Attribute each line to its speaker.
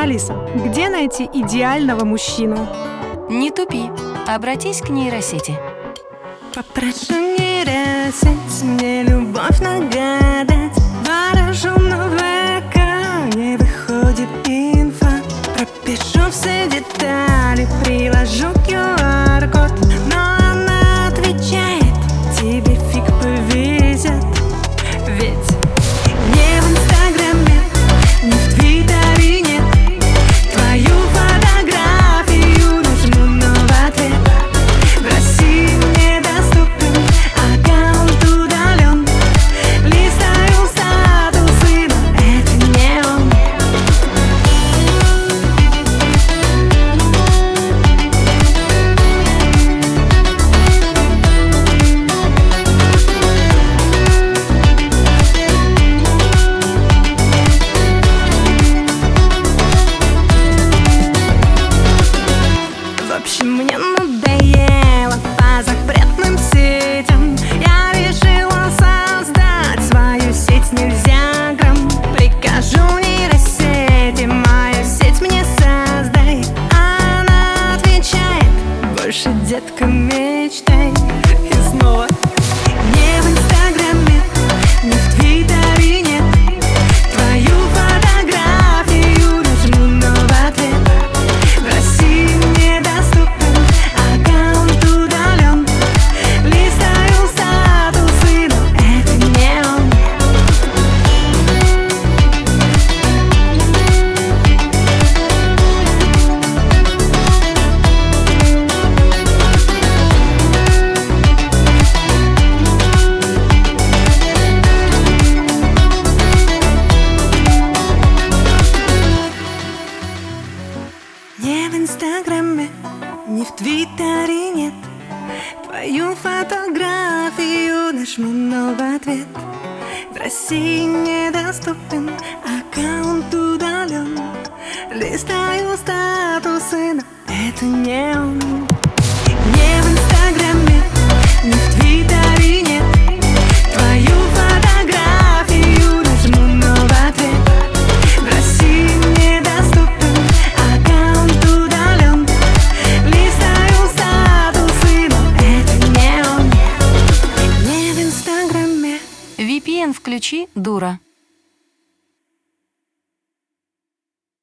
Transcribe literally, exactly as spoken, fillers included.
Speaker 1: Алиса, где найти идеального мужчину?
Speaker 2: Не тупи, обратись к нейросети.
Speaker 3: Попрошу нейросеть мне любовь нагадать. Ворожу, но в экране выходит инфа. Пропишу все детали, приложу ку ар-код. Но она отвечает: тебе фиг повезет. Ведь не в инстаграме, не в твиттере нет. Твою фотографию нажму, но в ответ в России недоступен, аккаунт удален. Листаю статусы, но это не он. В общем, мне надоело по запретным сетям. Я решила создать свою сеть нельзя грамм. Прикажу нейросети мою сеть мне создай. Она отвечает: больше, детка, мечтай. И снова не в инстаграме, не в твиттере нет. Твою фотографию нажму, но в ответ в России недоступен, аккаунт удален. Листаю статусы, но это не он. Не в инстаграме, не в твиттере нет. Твою фотографию нажму, но в ответ в России недоступен, аккаунт удален. Листаю статусы, но это не он. Не в инстаграме, не в твиттере нет. Твою фотографию нажму, но в ответ в России недоступен, аккаунт удален. Листаю статусы, но это не он. Не в инстаграме.
Speaker 2: ви пи эн включи, дура.